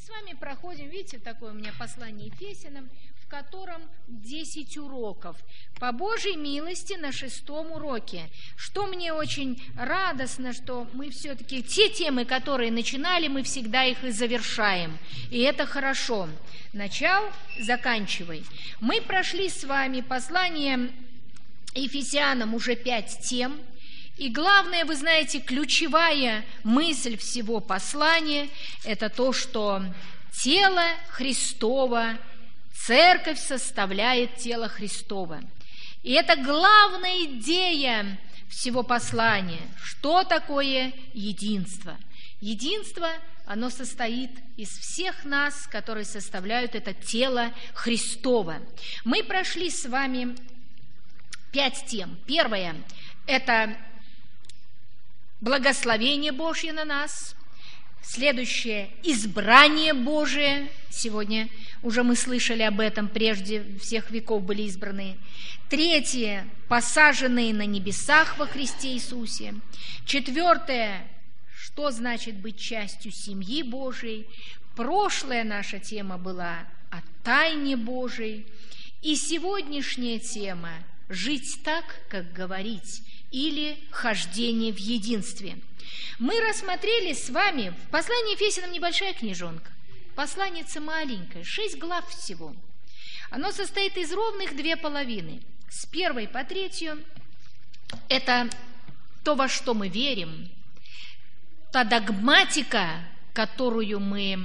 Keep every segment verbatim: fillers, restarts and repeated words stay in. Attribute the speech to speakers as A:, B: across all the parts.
A: с вами проходим, видите, такое у меня послание Ефесянам, в котором десять уроков. По Божьей милости на шестом уроке. Что мне очень радостно, что мы все-таки те темы, которые начинали, мы всегда их и завершаем. И это хорошо. Начал, заканчивай. Мы прошли с вами послание Ефесянам уже пять тем. И главное, вы знаете, ключевая мысль всего послания – это то, что тело Христово, церковь составляет тело Христово. И это главная идея всего послания. Что такое единство? Единство, оно состоит из всех нас, которые составляют это тело Христово. Мы прошли с вами пять тем. Первое – это благословение Божье на нас. Следующее – избрание Божие. Сегодня уже мы слышали об этом, прежде всех веков были избраны. Третье – посаженные на небесах во Христе Иисусе. Четвертое – что значит быть частью семьи Божией. Прошлая наша тема была о тайне Божией. И сегодняшняя тема – жить так, как говорить, или хождение в единстве. Мы рассмотрели с вами в послании Ефесянам небольшая книжонка, посланица маленькая, шесть глав всего. Оно состоит из ровных две половины. С первой по третью – это то, во что мы верим, та догматика, которую мы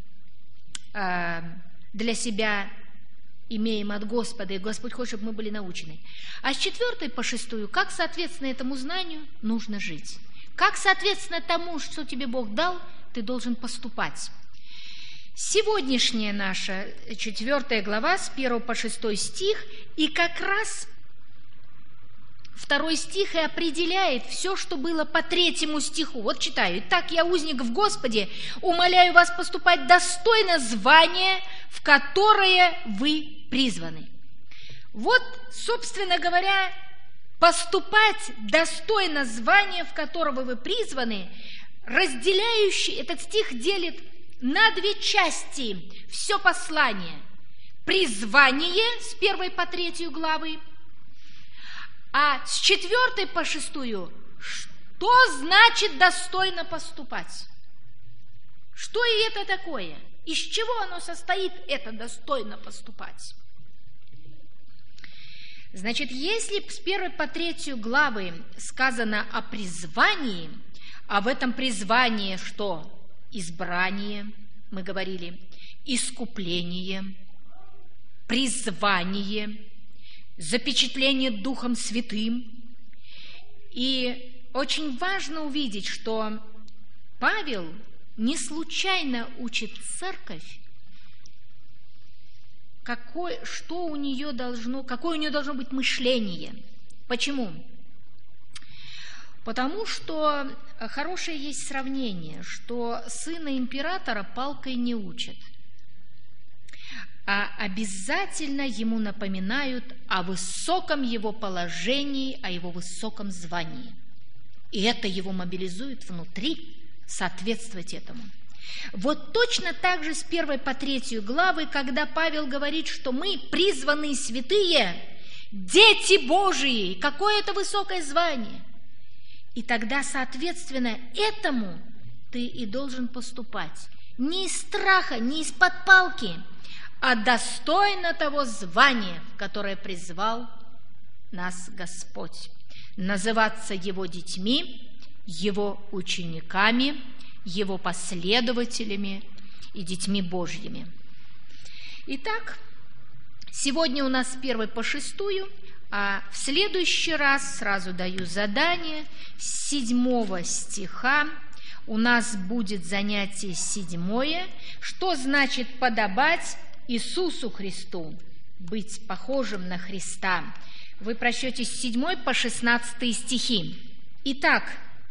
A: э, для себя имеем от Господа, и Господь хочет, чтобы мы были научены. А с четвертой по шестую, как соответственно этому знанию нужно жить. Как соответственно тому, что тебе Бог дал, ты должен поступать. Сегодняшняя наша четвертая глава с первого по шестой стих, и как раз второй стих и определяет все, что было по третьему стиху. Вот читаю. «Итак, я, узник в Господе, умоляю вас поступать достойно звания, в которое вы призваны». Вот, собственно говоря, поступать достойно звания, в которого вы призваны, разделяющий, этот стих делит на две части все послание. Призвание с первой по третью главы, а с четвертой по шестую, что значит достойно поступать? Что и это такое? Из чего оно состоит, это достойно поступать? Значит, если с первой по третью главы сказано о призвании, а в этом призвании что? Избрание, мы говорили, искупление, призвание, запечатление Духом Святым. И очень важно увидеть, что Павел не случайно учит церковь, какой, что у нее должно, какое у нее должно быть мышление. Почему? Потому что хорошее есть сравнение, что сына императора палкой не учат, а обязательно ему напоминают о высоком его положении, о его высоком звании. И это его мобилизует внутри соответствовать этому. Вот точно так же с первой по третью главы, когда Павел говорит, что мы призванные святые, дети Божии, какое это высокое звание. И тогда, соответственно, этому ты и должен поступать. Не из страха, не из-под палки, а достойно того звания, в которое призвал нас Господь. Называться Его детьми, Его учениками, Его последователями и детьми Божьими. Итак, сегодня у нас с первой по шестую, а в следующий раз, сразу даю задание, с седьмого стиха у нас будет занятие седьмое, что значит подобать Иисусу Христу, быть похожим на Христа. Вы прочтете с седьмой по шестнадцатый стихи. Итак,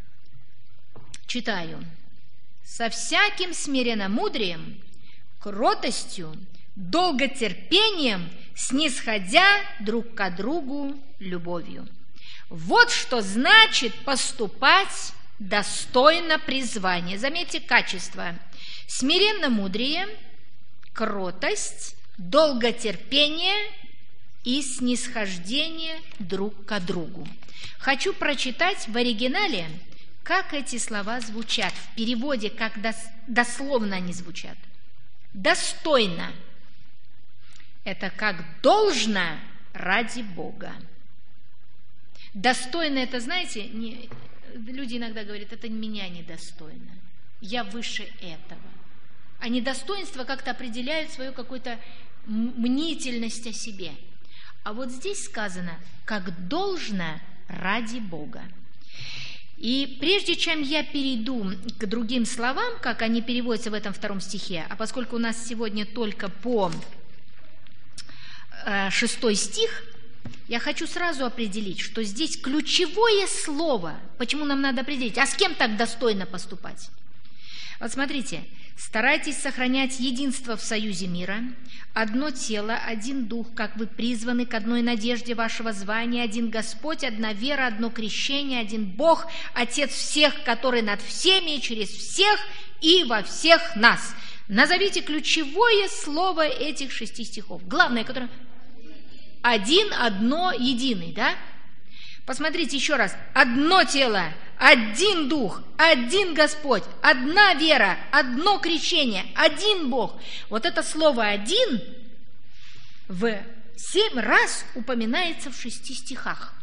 A: читаю. «Со всяким смиренномудрием, кротостью, долготерпением, снисходя друг к другу любовью». Вот что значит поступать достойно призвания. Заметьте качество. Смиренно-мудрие, кротость, долготерпение и снисхождение друг к другу. Хочу прочитать в оригинале, как эти слова звучат. В переводе, как дословно они звучат. Достойно. Это как должно ради Бога. Достойно, это, знаете, не, люди иногда говорят, это меня недостойно, я выше этого. А недостоинство как-то определяют свою какую-то мнительность о себе. А вот здесь сказано, как должно ради Бога. И прежде чем я перейду к другим словам, как они переводятся в этом втором стихе, а поскольку у нас сегодня только по э, шестой стих, я хочу сразу определить, что здесь ключевое слово, почему нам надо определить, а с кем так достойно поступать? Вот смотрите, старайтесь сохранять единство в союзе мира, одно тело, один дух, как вы призваны к одной надежде вашего звания, один Господь, одна вера, одно крещение, один Бог, Отец всех, который над всеми, через всех и во всех нас. Назовите ключевое слово этих шести стихов. Главное, которое... Один, одно, единый, да? Посмотрите еще раз. Одно тело, один дух, один Господь, одна вера, одно крещение, один Бог. Вот это слово «один» в семь раз упоминается в шести стихах.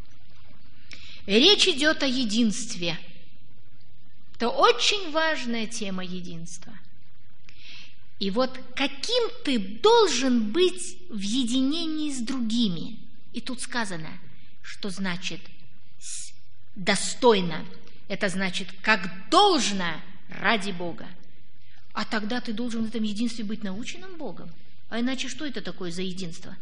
A: Речь идет о единстве. Это очень важная тема единства. И вот каким ты должен быть в единении с другими? И тут сказано, что значит достойно. Это значит, как должно ради Бога. А тогда ты должен в этом единстве быть наученным Богом. А иначе что это такое за единство?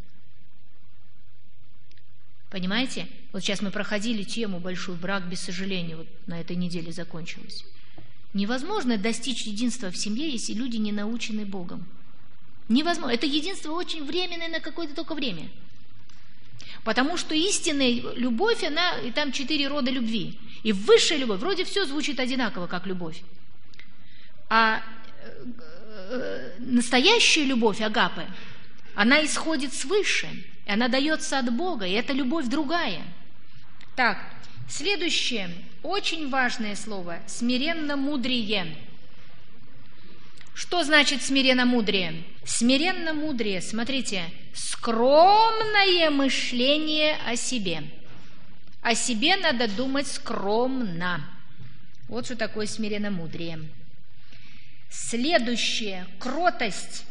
A: Понимаете? Вот сейчас мы проходили тему «Большой брак без сожаления». Вот на этой неделе закончилась. Невозможно достичь единства в семье, если люди не научены Богом. Невозможно. Это единство очень временное на какое-то только время. Потому что истинная любовь, она, и там четыре рода любви. И высшая любовь, вроде все звучит одинаково, как любовь. А настоящая любовь, агапе, она исходит свыше, и она дается от Бога, и это любовь другая. Так, следующее, очень важное слово – смиренно-мудрие. Что значит смиренно-мудрие? Смиренно-мудрие, смотрите, скромное мышление о себе. О себе надо думать скромно. Вот что такое смиренно-мудрие. Следующее – кротость.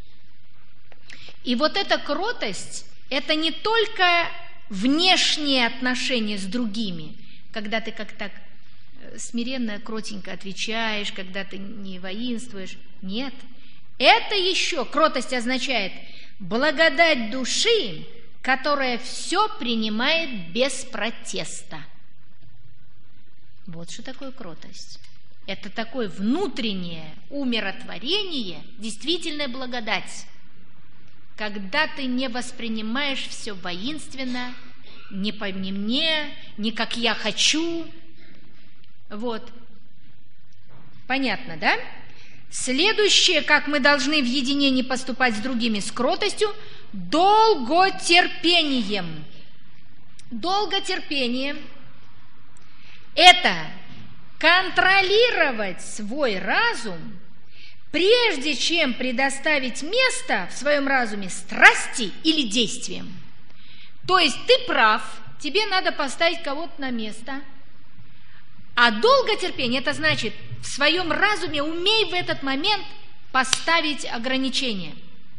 A: И вот эта кротость – это не только внешние отношения с другими, когда ты как-то смиренно, кротенько отвечаешь, когда ты не воинствуешь. Нет. Это еще, кротость означает благодать души, которая все принимает без протеста. Вот что такое кротость. Это такое внутреннее умиротворение, действительная благодать, когда ты не воспринимаешь все воинственно, не по мне, не как я хочу. Вот. Понятно, да? Следующее, как мы должны в единении поступать с другими, с кротостью, долготерпением. Долготерпение – это контролировать свой разум, прежде чем предоставить место в своем разуме страсти или действиям. То есть ты прав, тебе надо поставить кого-то на место, а долготерпение – это значит, в своем разуме умей в этот момент поставить ограничения.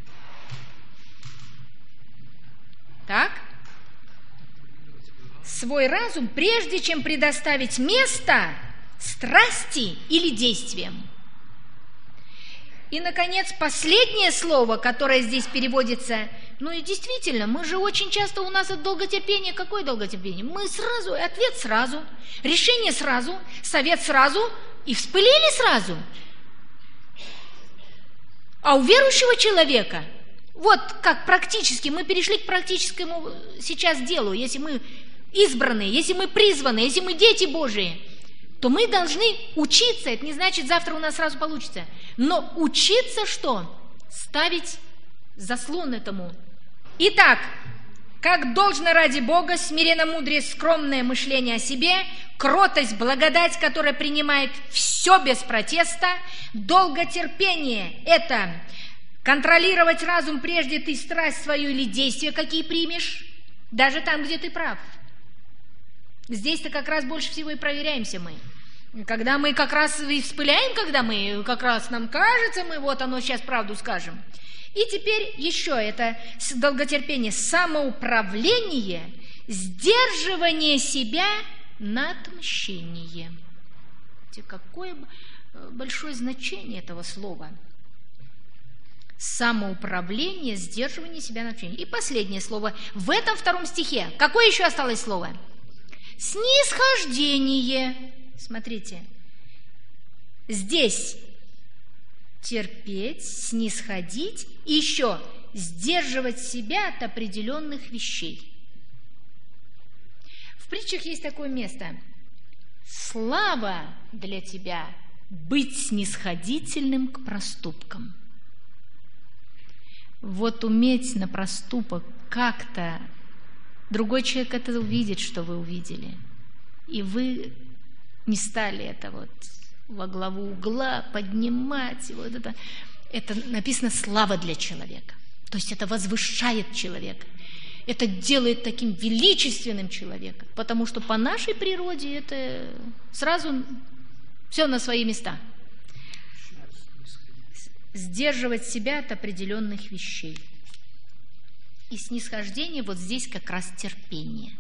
A: Так? Свой разум, прежде чем предоставить место страсти или действиям. И, наконец, последнее слово, которое здесь переводится, ну и действительно, мы же очень часто, у нас от долготерпения, какое долготерпение? Мы сразу, ответ сразу, решение сразу, совет сразу, и вспылили сразу. А у верующего человека, вот как практически, мы перешли к практическому сейчас делу, если мы избранные, если мы призваны, если мы дети Божии, то мы должны учиться. Это не значит, завтра у нас сразу получится. Но учиться что? Ставить заслон этому. Итак, как должно ради Бога, смиренно-мудрее, скромное мышление о себе, кротость, благодать, которая принимает все без протеста, долготерпение – это контролировать разум, прежде ты страсть свою или действия, какие примешь, даже там, где ты прав. Здесь-то как раз больше всего и проверяемся мы. Когда мы как раз и вспыляем, когда мы как раз нам кажется, мы вот оно сейчас правду скажем. И теперь еще это долготерпение, самоуправление, сдерживание себя на отмщение. Какое большое значение этого слова. Самоуправление, сдерживание себя на отмщение. И последнее слово. В этом втором стихе. Какое еще осталось слово? Снисхождение. Смотрите. Здесь терпеть, снисходить и еще сдерживать себя от определенных вещей. В притчах есть такое место. Слава для тебя быть снисходительным к проступкам. Вот уметь на проступок как-то, другой человек это увидит, что вы увидели, и вы не стали это вот во главу угла поднимать, вот это, это написано слава для человека, то есть это возвышает человека, это делает таким величественным человеком, потому что по нашей природе это сразу все на свои места. Сдерживать себя от определенных вещей. И снисхождение вот здесь как раз терпение.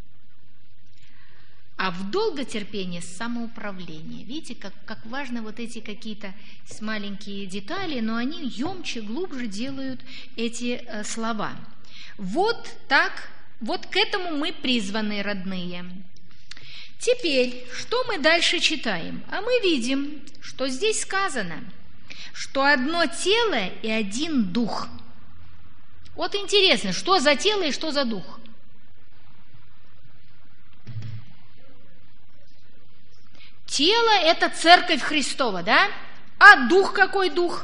A: А в долготерпении самоуправление. Видите, как, как важно вот эти какие-то маленькие детали, но они емче, глубже делают эти э, слова. Вот так, вот к этому мы призваны, родные. Теперь, что мы дальше читаем? А мы видим, что здесь сказано, что одно тело и один дух. Вот интересно, что за тело и что за дух? Тело – это церковь Христова, да? А дух какой дух?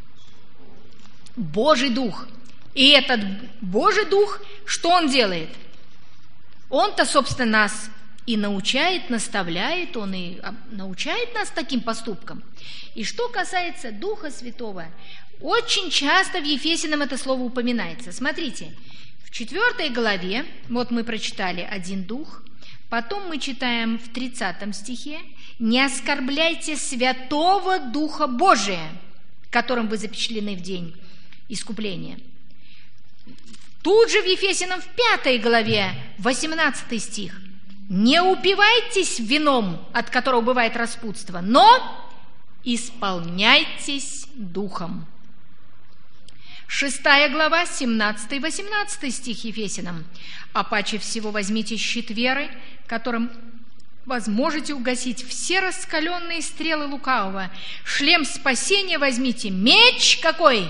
A: Божий дух. И этот Божий дух, что он делает? Он-то, собственно, нас и научает, наставляет, он и научает нас таким поступкам. И что касается Духа Святого, очень часто в Ефесянам это слово упоминается. Смотрите, в четвёртой главе, вот мы прочитали один дух, потом мы читаем в тридцатом стихе: «Не оскорбляйте Святого Духа Божия, которым вы запечатлены в день искупления». Тут же в Ефесянам в пятой главе, восемнадцатый стих: «Не упивайтесь вином, от которого бывает распутство, но исполняйтесь духом». Шестая глава, семнадцатый-восемнадцатый стих Ефесянам: «А паче всего возьмите щит веры, которым возможете угасить все раскаленные стрелы лукавого. Шлем спасения возьмите, меч какой?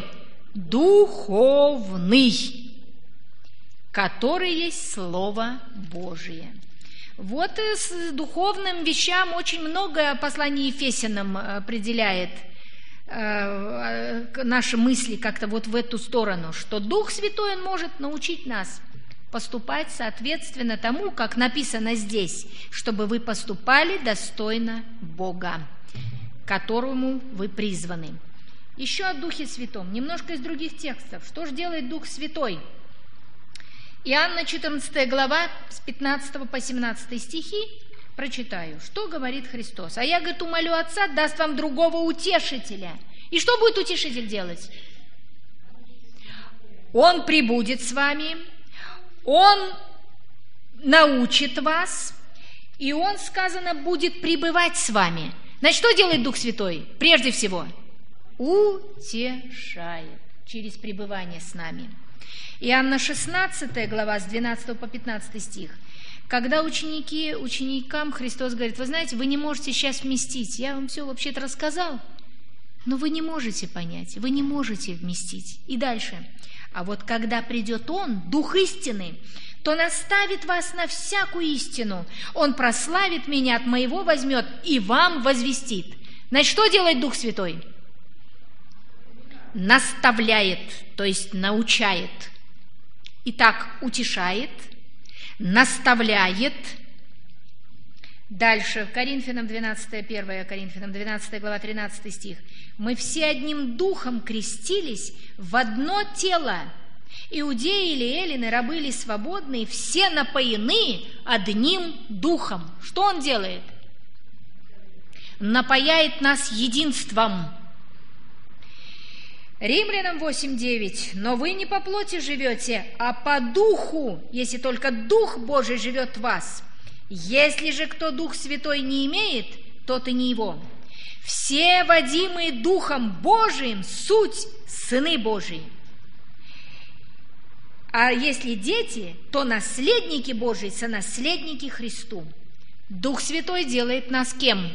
A: Духовный, который есть Слово Божие». Вот с духовным вещам очень много посланий Ефесянам определяет э, наши мысли как-то вот в эту сторону, что Дух Святой, Он может научить нас поступать соответственно тому, как написано здесь, чтобы вы поступали достойно Бога, к которому вы призваны. Еще о Духе Святом, немножко из других текстов. Что же делает Дух Святой? Иоанна четырнадцатая глава, с пятнадцатого по семнадцатый стихи, прочитаю. Что говорит Христос? «А я, говорит, умолю Отца, даст вам другого утешителя». И что будет утешитель делать? Он прибудет с вами, он научит вас, и он, сказано, будет пребывать с вами. Значит, что делает Дух Святой? Прежде всего, утешает через пребывание с нами. Иоанна шестнадцатая глава, с двенадцатого по пятнадцатый стих. Когда ученики, ученикам Христос говорит: вы знаете, вы не можете сейчас вместить, я вам все вообще-то рассказал, Но вы не можете понять, вы не можете вместить. И дальше. А вот когда придет Он, Дух истины, то наставит вас на всякую истину. Он прославит меня, от моего возьмет и вам возвестит. Значит, что делает Дух Святой? Наставляет, то есть научает. Итак, утешает, наставляет. Дальше, Коринфянам двенадцатая, первая Коринфянам двенадцатая глава, тринадцатый стих. «Мы все одним духом крестились в одно тело. Иудеи или эллины, рабы или свободные, все напоены одним духом». Что Он делает? Напояет нас единством. Римлянам восемь девять. «Но вы не по плоти живете, а по духу, если только Дух Божий живет в вас. Если же кто Дух Святой не имеет, тот и не его. Все водимые Духом Божиим суть сыны Божии. А если дети, то наследники Божии, сонаследники Христу». Дух Святой делает нас кем?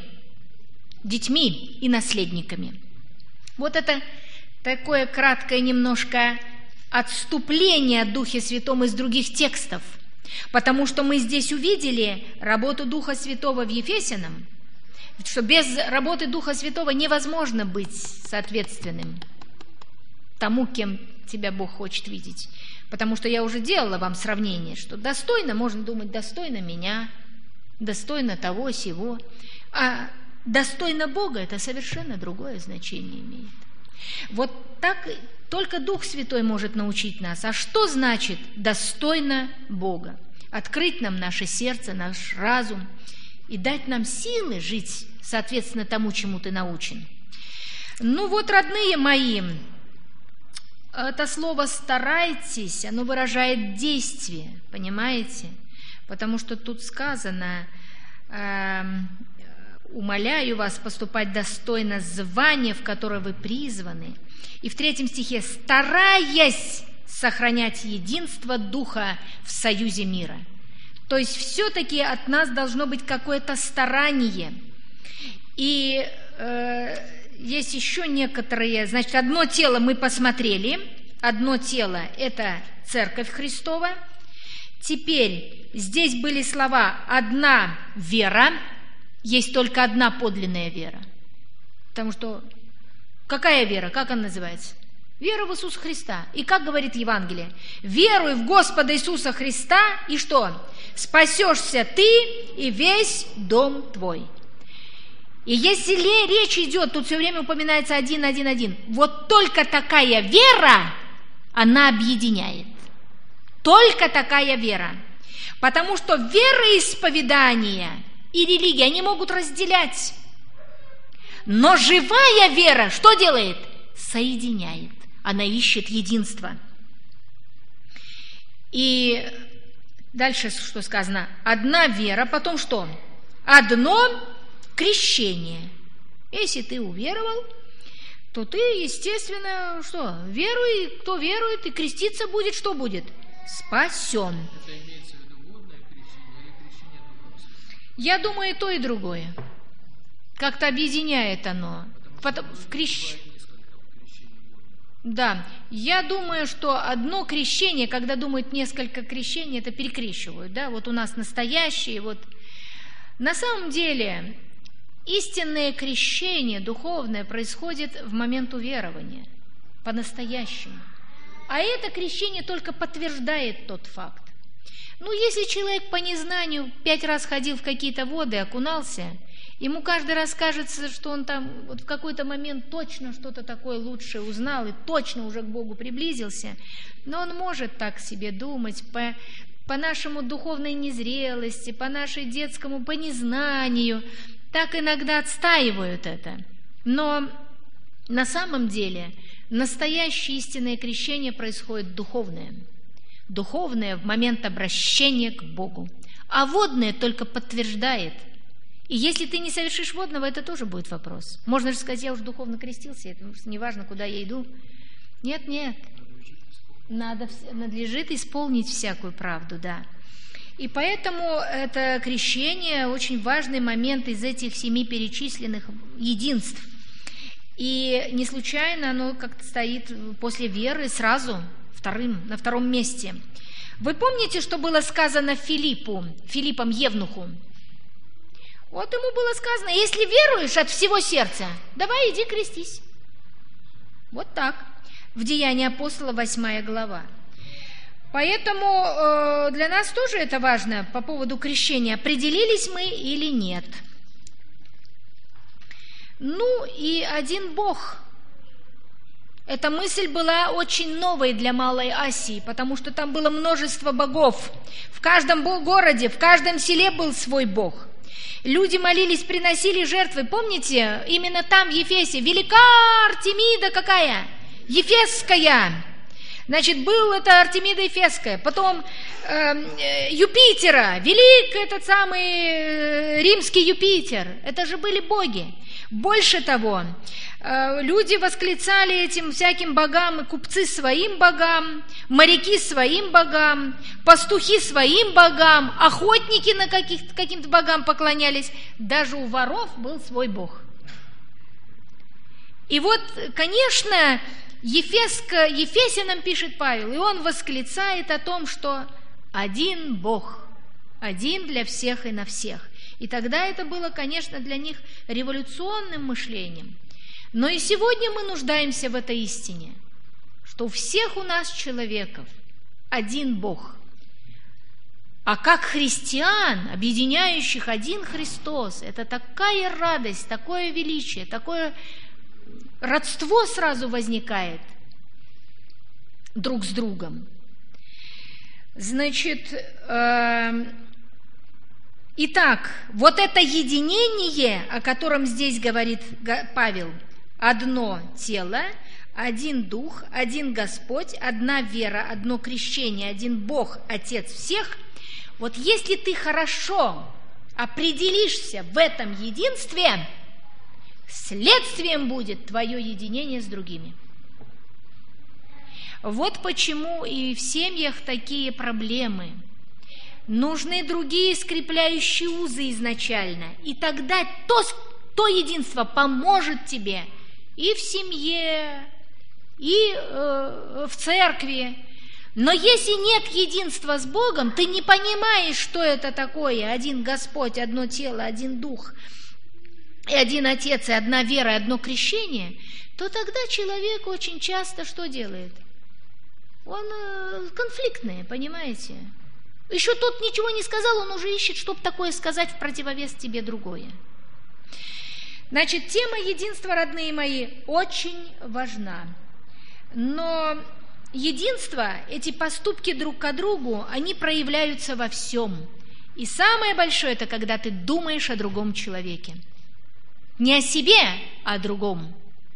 A: Детьми и наследниками. Вот это такое краткое немножко отступление от Духа Святом из других текстов. Потому что мы здесь увидели работу Духа Святого в Ефесянам, что без работы Духа Святого невозможно быть соответственным тому, кем тебя Бог хочет видеть. Потому что я уже делала вам сравнение, что достойно, можно думать, достойно меня, достойно того, сего, а достойно Бога – это совершенно другое значение имеет. Вот так только Дух Святой может научить нас. А что значит достойно Бога? Открыть нам наше сердце, наш разум и дать нам силы жить соответственно тому, чему ты научен. Ну вот, родные мои, это слово «старайтесь», оно выражает действие, понимаете? Потому что тут сказано э, «умоляю вас поступать достойно звания, в которое вы призваны». И в третьем стихе «стараясь сохранять единство Духа в союзе мира». То есть все-таки от нас должно быть какое-то старание. И э, есть еще некоторые, значит, одно тело мы посмотрели, одно тело – это Церковь Христова. Теперь здесь были слова «одна вера», есть только одна подлинная вера. Потому что какая вера? Как она называется? Вера в Иисуса Христа. И как говорит Евангелие? Веруй в Господа Иисуса Христа, и что? Спасешься ты и весь дом твой. И если речь идет, тут все время упоминается один, один, один. Вот только такая вера, она объединяет. Только такая вера. Потому что вероисповедание и религия, они могут разделять. Но живая вера что делает? Соединяет. Она ищет единство. И дальше что сказано? Одна вера, потом что? Одно крещение. Если ты уверовал, то ты, естественно, что? Веруй, кто верует и креститься будет, что будет? Спасен.
B: Это имеется в виду водное крещение или крещение духом?
A: Я думаю, и то, и другое. Как-то объединяет оно. Потом, в крещ... Да, я думаю, что одно крещение, когда думают несколько крещений, это перекрещивают, да, вот у нас настоящие, вот. На самом деле, истинное крещение духовное происходит в момент уверования, по-настоящему. А это крещение только подтверждает тот факт. Ну, если человек по незнанию пять раз ходил в какие-то воды, окунался, ему каждый раз кажется, что он там вот в какой-то момент точно что-то такое лучшее узнал и точно уже к Богу приблизился, но он может так себе думать по, по нашему духовной незрелости, по нашей детскому, по незнанию, так иногда отстаивают это. Но на самом деле настоящее истинное крещение происходит духовное. Духовное в момент обращения к Богу, а водное только подтверждает. И если ты не совершишь водного, это тоже будет вопрос. Можно же сказать, я уже духовно крестился, это не важно, куда я иду. Нет, нет. Надо, надлежит исполнить всякую правду, да. И поэтому это крещение очень важный момент из этих семи перечисленных единств. И не случайно оно как-то стоит после веры сразу вторым, на втором месте. Вы помните, что было сказано Филиппу, Филиппом Евнуху? Вот ему было сказано: если веруешь от всего сердца, давай иди крестись. Вот так. В Деянии апостола, восьмая глава. Поэтому э, для нас тоже это важно по поводу крещения. Определились мы или нет? Ну и один Бог. Эта мысль была очень новой для Малой Асии, потому что там было множество богов. В каждом городе, в каждом селе был свой Бог. Люди молились, приносили жертвы. Помните, именно там, в Ефесе, велика Артемида какая? Ефесская. Значит, был это Артемида Ефесская. Потом э, Юпитера, велик этот самый э, римский Юпитер. Это же были боги. Больше того, э, люди восклицали этим всяким богам, и купцы своим богам, моряки своим богам, пастухи своим богам, охотники на каких- каким-то богам поклонялись. Даже у воров был свой бог. И вот, конечно, Ефеско, Ефесянам пишет Павел, и он восклицает о том, что один Бог, один для всех и на всех. И тогда это было, конечно, для них революционным мышлением. Но и сегодня мы нуждаемся в этой истине, что у всех у нас человеков один Бог. А как христиан, объединяющих один Христос, это такая радость, такое величие, такое родство сразу возникает друг с другом. Значит, э, итак, вот это единение, о котором здесь говорит Павел, одно тело, один Дух, один Господь, одна вера, одно крещение, один Бог, Отец всех. Вот если ты хорошо определишься в этом единстве, следствием будет твое единение с другими. Вот почему и в семьях такие проблемы. Нужны другие скрепляющие узы изначально. И тогда то, то единство поможет тебе и в семье, и э, в церкви. Но если нет единства с Богом, ты не понимаешь, что это такое. Один Господь, одно тело, один Дух, и один Отец, и одна вера, и одно крещение, то тогда человек очень часто что делает? Он э, конфликтный, понимаете? Еще тот ничего не сказал, он уже ищет, чтобы такое сказать в противовес тебе другое. Значит, тема единства, родные мои, очень важна. Но единство, эти поступки друг к другу, они проявляются во всем. И самое большое – это когда ты думаешь о другом человеке. Не о себе, а о другом.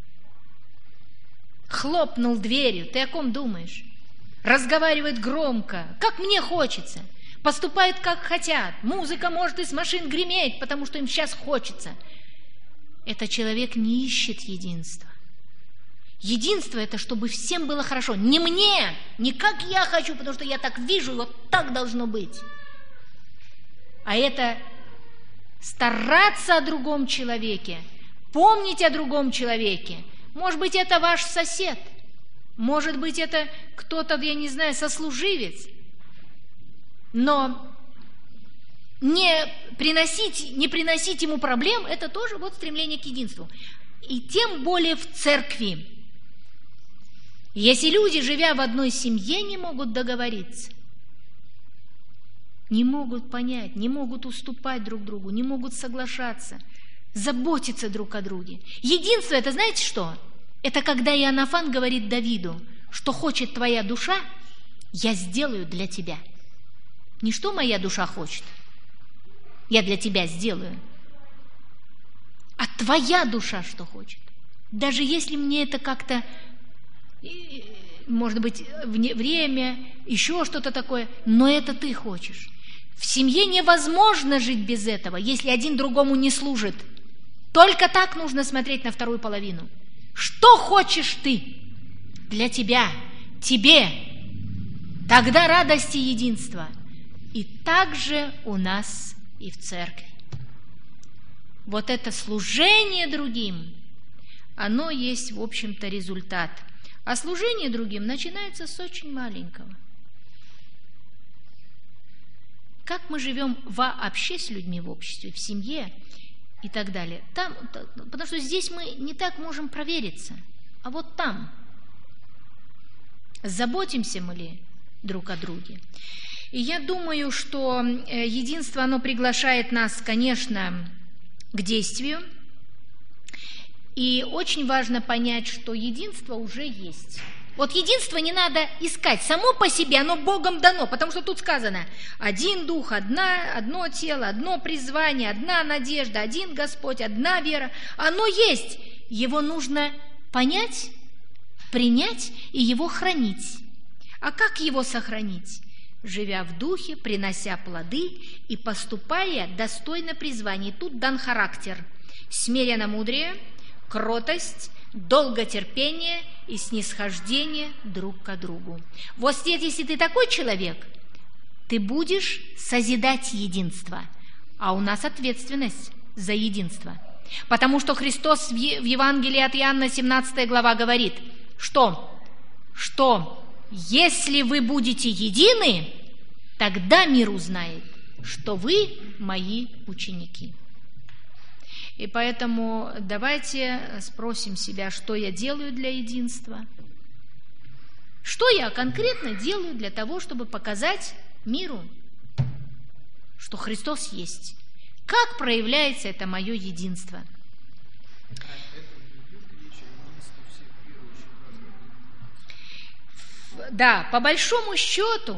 A: Хлопнул дверью, ты о ком думаешь? Разговаривает громко, как мне хочется. Поступает, как хотят. Музыка может из машин греметь, потому что им сейчас хочется. Этот человек не ищет единства. Единство – это чтобы всем было хорошо. Не мне, не как я хочу, потому что я так вижу, вот так должно быть. А это стараться о другом человеке, помнить о другом человеке. Может быть, это ваш сосед, может быть, это кто-то, я не знаю, сослуживец. Но не приносить, не приносить ему проблем – это тоже вот стремление к единству. И тем более в церкви. Если люди, живя в одной семье, не могут договориться, не могут понять, не могут уступать друг другу, не могут соглашаться, заботиться друг о друге. Единство – это знаете что? Это когда Иоаннафан говорит Давиду, что хочет твоя душа, я сделаю для тебя. Не что моя душа хочет, я для тебя сделаю, а твоя душа что хочет. Даже если мне это как-то, может быть, время, еще что-то такое, но это ты хочешь. В семье невозможно жить без этого, если один другому не служит. Только так нужно смотреть на вторую половину. Что хочешь ты для тебя, тебе? Тогда радость и единство. И так же у нас и в церкви. Вот это служение другим, оно есть, в общем-то, результат. А служение другим начинается с очень маленького. Как мы живем вообще с людьми в обществе, в семье и так далее. Там, потому что здесь мы не так можем провериться, а вот там. Заботимся мы ли друг о друге? И я думаю, что единство, оно приглашает нас, конечно, к действию. И очень важно понять, что единство уже есть. Вот единство не надо искать. Само по себе оно Богом дано, потому что тут сказано: один дух, одна, одно тело, одно призвание, одна надежда, один Господь, одна вера. Оно есть. Его нужно понять, принять и его хранить. А как его сохранить? Живя в духе, принося плоды и поступая достойно призваний. Тут дан характер: смиренно-мудрее, кротость, долготерпение и снисхождение друг к другу. Вот если ты такой человек, ты будешь созидать единство, а у нас ответственность за единство. Потому что Христос в Евангелии от Иоанна, семнадцатая глава, говорит, что, что если вы будете едины, тогда мир узнает, что вы мои ученики. И поэтому давайте спросим себя, что я делаю для единства, что я конкретно делаю для того, чтобы показать миру, что Христос есть. Как проявляется это мое единство? Да, по большому счету,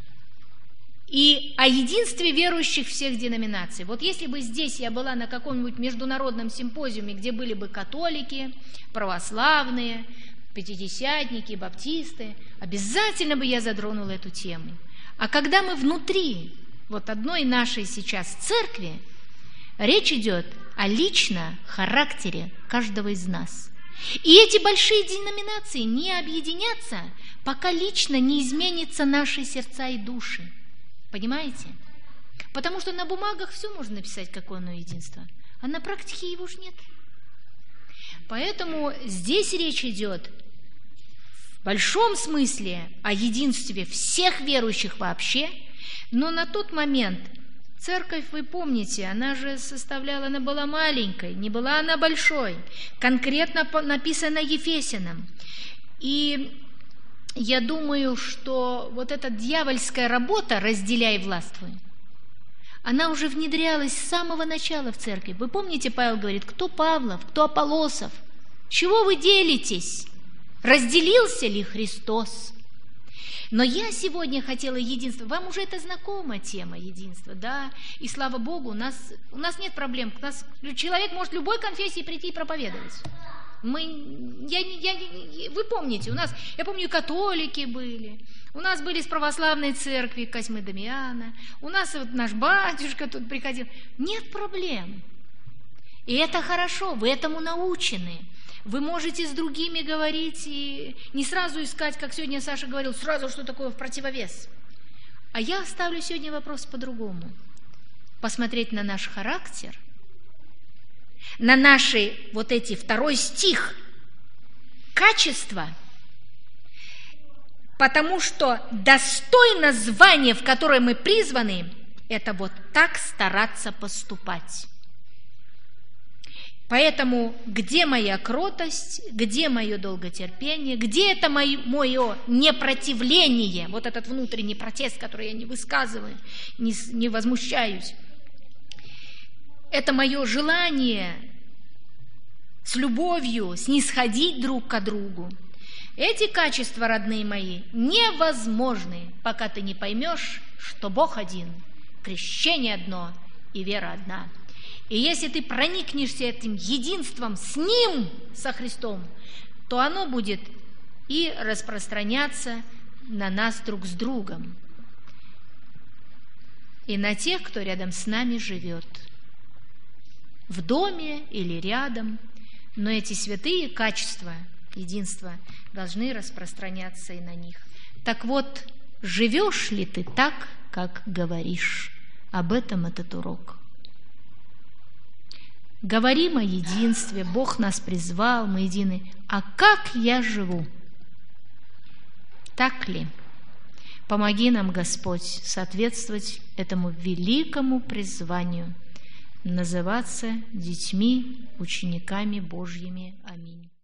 A: и о единстве верующих всех деноминаций. Вот если бы здесь я была на каком-нибудь международном симпозиуме, где были бы католики, православные, пятидесятники, баптисты, обязательно бы я затронула эту тему. А когда мы внутри вот одной нашей сейчас церкви, речь идет о личном характере каждого из нас. И эти большие деноминации не объединятся, пока лично не изменятся наши сердца и души. Понимаете? Потому что на бумагах все можно написать, какое оно единство, а на практике его же нет. Поэтому здесь речь идет в большом смысле о единстве всех верующих вообще, но на тот момент церковь, вы помните, она же составляла, она была маленькой, не была она большой, конкретно написано Ефесянам. И я думаю, что вот эта дьявольская работа «разделяй и властвуй», она уже внедрялась с самого начала в церкви. Вы помните, Павел говорит, кто Павлов, кто Аполлосов? Чего вы делитесь? Разделился ли Христос? Но я сегодня хотела единства. Вам уже это знакома тема единства, да? И слава Богу, у нас, у нас нет проблем. У нас человек может любой конфессии прийти и проповедовать. Мы, я, я, вы помните, у нас, я помню, католики были, у нас были с православной церкви Козьмы Дамиана, у нас вот наш батюшка тут приходил. Нет проблем. И это хорошо, вы этому научены. Вы можете с другими говорить и не сразу искать, как сегодня Саша говорил, сразу что такое в противовес. А я ставлю сегодня вопрос по-другому. Посмотреть на наш характер, на наши вот эти второй стих качества, потому что достойно звания, в которое мы призваны, это вот так стараться поступать. Поэтому где моя кротость, где мое долготерпение, где это мое, мое непротивление, вот этот внутренний протест, который я не высказываю, не, не возмущаюсь, это мое желание с любовью снисходить друг к другу. Эти качества, родные мои, невозможны, пока ты не поймешь, что Бог один, крещение одно и вера одна. И если ты проникнешься этим единством с Ним, со Христом, то оно будет и распространяться на нас друг с другом и на тех, кто рядом с нами живет, в доме или рядом. Но эти святые качества единства должны распространяться и на них. Так вот, живешь ли ты так, как говоришь? Об этом этот урок. Говорим о единстве, Бог нас призвал, мы едины. А как я живу? Так ли? Помоги нам, Господь, соответствовать этому великому призванию, называться детьми, учениками Божьими. Аминь.